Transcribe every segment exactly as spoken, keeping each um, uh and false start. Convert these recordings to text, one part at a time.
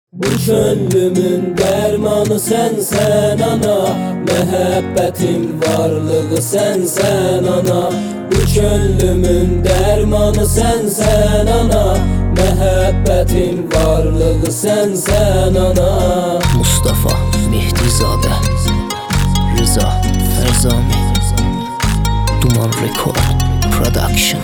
Bu könlümün dermanı sensen ana, Məhəbbətin varlığı sensen ana. Bu könlümün dermanı sensen ana, Məhəbbətin varlığı sensen ana. Mustafa Mehdizadə, Rıza Fərzami, Duman Record Production.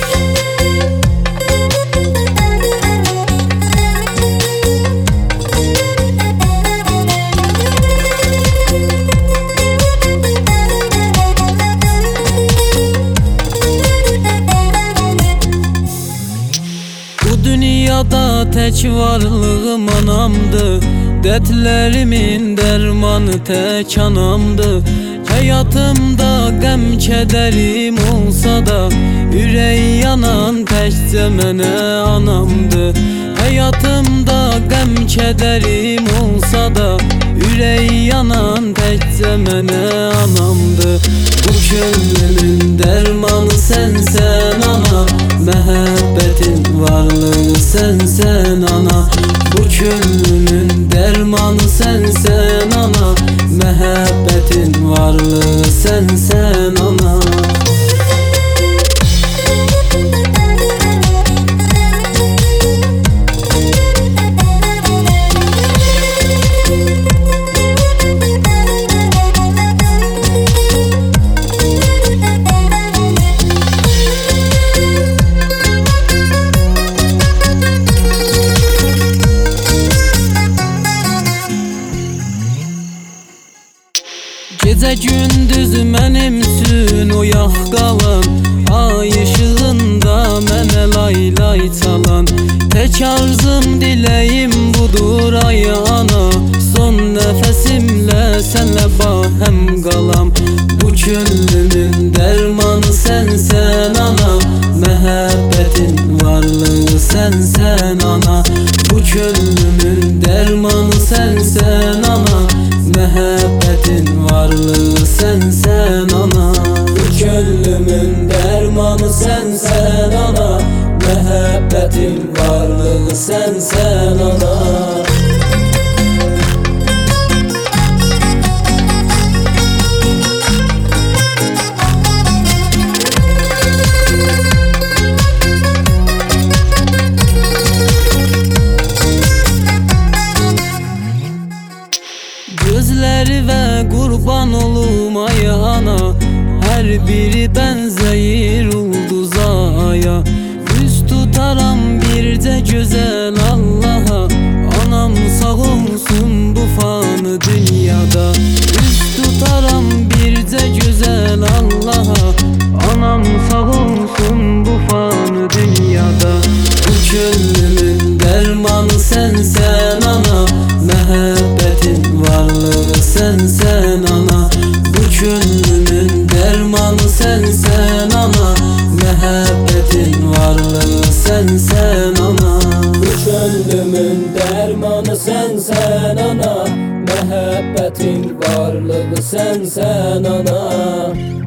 Dünyada tek varlığım anamdı, dertlerimin dermanı tek anamdı. Hayatımda gəm kederim olsa da, yüreği yanan təkcə mənə anamdı. Hayatımda gəm kederim olsa da, yüreği yanan təkcə mənə anamdı. Bu könlümün dermanı sensen ana, Məhəbbətin varlığı sensen ana. Bu könlümün dermanı sensen ana, Məhəbbətin varlığı sensen ana. Gecə gündüz mənimsin oyaq qalan, ay işığında mənə lay lay çalan. Tek arzım diləyim budur ay ana, son nəfəsimlə sənlə bahəm qalam. Bu könlümün dermanı sensen ana, Məhəbbətin varlığı sensen ana. Bu könlümün dermanı sensen ana, Məhəbbətin varlığı sensen ana. Bu könlümün dermanı sensen ana, Məhəbbətin varlığı sensen ana. Gözleri ve kurban olum ay ana, her biri benzeyir ulduza aya. Üz tutaram birce güzel Allah'a, anam sağ olsun bu fanı dünyada. Üz tutaram birce güzel Allah'a, anam sağ olsun bu fanı dünyada. Bu könlümün dermanı sensen ana, Məhəbbətin varlığı sensen ana. Bu könlümün dermanı sensen ana, Məhəbbətin varlığı sensen ana. Bu könlümün dermanı sensen ana, Məhəbbətin varlığı sensen ana.